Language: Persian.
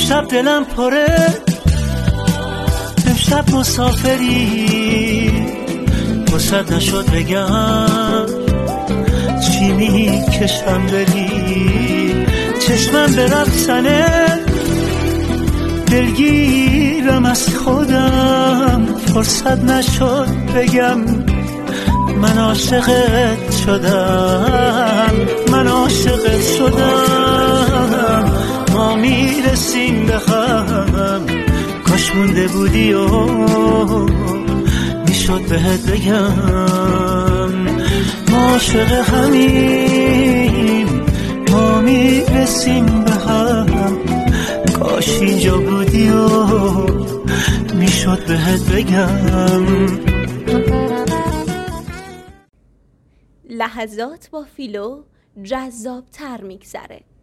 امشب دلم پره، امشب مسافری، وسط نشد بگم چی میکشم بری. چشمم به رفتنه، دلگیرم از خودم، فرصت نشد بگم من عاشقت شدم، من عاشقت شدم. ما میرسیم به هم، کاش مونده بودی و میشد بهت بگم ما عاشق همیم، ما میرسیم به هم، کاش اینجا بودی و میشد بهت بگم. لحظات با فیلو جذاب تر میگذره.